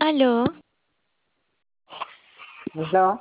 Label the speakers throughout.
Speaker 1: Aló,
Speaker 2: ¿Aló?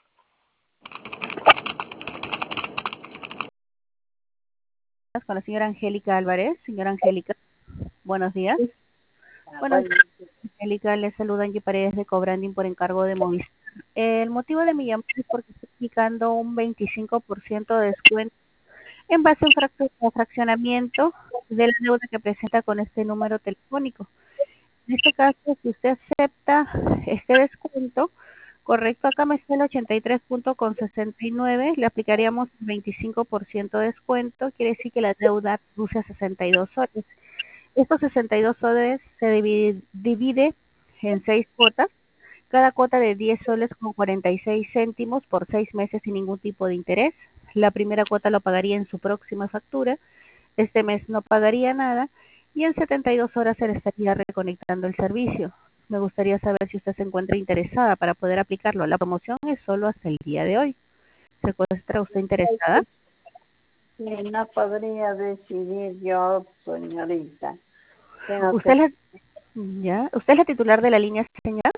Speaker 3: Con la señora Angélica Álvarez. Señora Angélica, buenos días. Buenos
Speaker 2: Bueno,
Speaker 3: días, Angélica. Le saluda Angie Paredes de Cobranding por encargo de Movistar. El motivo de mi llamada es porque estoy aplicando un 25% de descuento en base a un fraccionamiento de la deuda que presenta con este número telefónico. En este caso, si usted acepta este descuento, correcto, acá me está el 83.69, le aplicaríamos el 25% de descuento, quiere decir que la deuda reduce a 62 soles. Estos 62 soles se divide en 6 cuotas, cada cuota de 10 soles con 46 céntimos por 6 meses sin ningún tipo de interés. La primera cuota lo pagaría en su próxima factura, este mes no pagaría nada y en 72 horas se le estaría reconectando el servicio. Me gustaría saber si usted se encuentra interesada para poder aplicarlo. La promoción es solo hasta el día de hoy. ¿Se encuentra usted interesada?
Speaker 2: no podría decidir yo, señorita. Tengo
Speaker 3: ¿Usted es la titular de la línea, señora?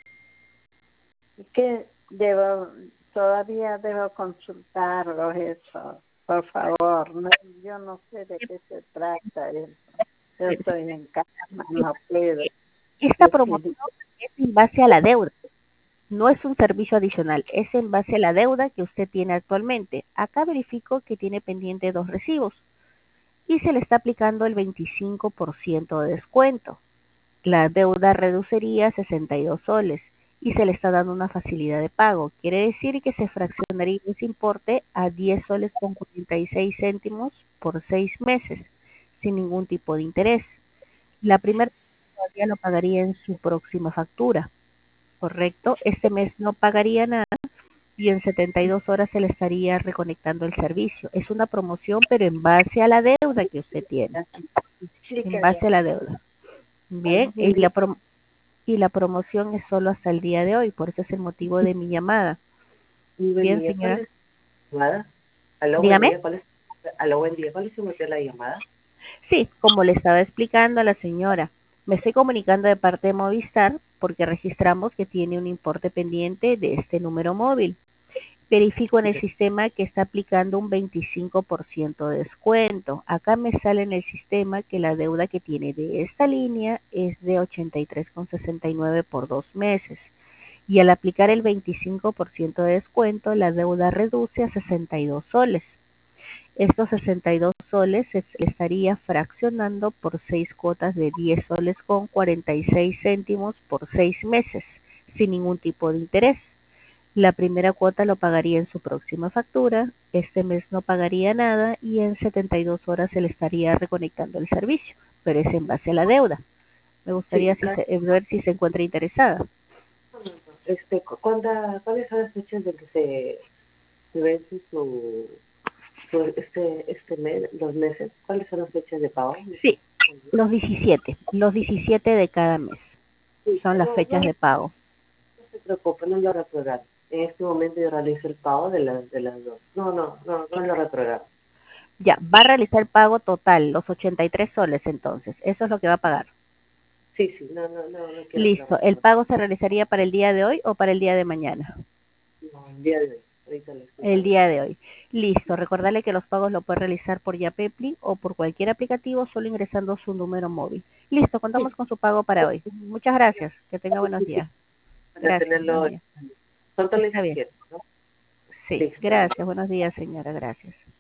Speaker 2: todavía debo consultarlo eso, por favor. No, yo no sé de qué se trata eso. Yo estoy en casa, no puedo
Speaker 3: Esta promoción
Speaker 2: decidir.
Speaker 3: es en base a la deuda. No es un servicio adicional, es en base a la deuda que usted tiene actualmente. Acá verifico que tiene pendiente 2 recibos y se le está aplicando el 25% de descuento. La deuda reduciría a 62 soles y se le está dando una facilidad de pago. Quiere decir que se fraccionaría ese importe a 10 soles con 46 céntimos por 6 meses, sin ningún tipo de interés. La primera todavía lo pagaría en su próxima factura, ¿correcto? Este mes no pagaría nada y en 72 horas se le estaría reconectando el servicio. Es una promoción, pero en base a la deuda que usted tiene,
Speaker 2: Sí,
Speaker 3: en
Speaker 2: que
Speaker 3: base a la deuda. Bien, y la promoción es solo hasta el día de hoy, por eso es el motivo de mi llamada.
Speaker 4: Muy buen
Speaker 3: Bien,
Speaker 4: día, ¿cuál
Speaker 3: señora.
Speaker 4: es la llamada? Aló, buen
Speaker 3: Dígame.
Speaker 4: día, aló, buen día, ¿cuál es su motivo de la llamada?
Speaker 3: Sí, como le estaba explicando a la señora, me estoy comunicando de parte de Movistar porque registramos que tiene un importe pendiente de este número móvil. Verifico en el sistema que está aplicando un 25% de descuento. Acá me sale en el sistema que la deuda que tiene de esta línea es de 83,69 por 2 meses. Y al aplicar el 25% de descuento, la deuda reduce a 62 soles. Estos 62 soles se estaría fraccionando por 6 cuotas de 10 soles con 46 céntimos por 6 meses, sin ningún tipo de interés. La primera cuota lo pagaría en su próxima factura, este mes no pagaría nada y en 72 horas se le estaría reconectando el servicio, pero es en base a la deuda. Me gustaría
Speaker 4: Sí,
Speaker 3: ver si se encuentra interesada.
Speaker 4: ¿Cuáles son las fechas de que se vence este mes, los meses? ¿Cuáles son las fechas de pago?
Speaker 3: Sí, los 17 de cada mes
Speaker 4: Sí,
Speaker 3: son las fechas de pago.
Speaker 4: no se preocupe, no lo reprogramo. En este momento yo realizo el pago de las dos. No lo reprogramo.
Speaker 3: Ya, va a realizar el pago total, los 83 soles entonces, eso es lo que va a pagar.
Speaker 4: Sí, no quiero
Speaker 3: Listo, ¿el pago se realizaría para el día de hoy o para el día de mañana?
Speaker 4: No, el día de hoy. Ahorita le estoy
Speaker 3: El día de hoy. Listo, recordarle que los pagos lo puede realizar por Yapepli o por cualquier aplicativo solo ingresando su número móvil. Listo, contamos con su pago para hoy. Muchas gracias, que tenga buenos días.
Speaker 4: para
Speaker 3: Gracias, buen
Speaker 4: tenerlo.
Speaker 3: día.
Speaker 4: ¿Cuánto le
Speaker 3: Está bien.
Speaker 4: hicieron, no?
Speaker 3: Sí,
Speaker 4: Listo.
Speaker 3: gracias, buenos días señora, gracias.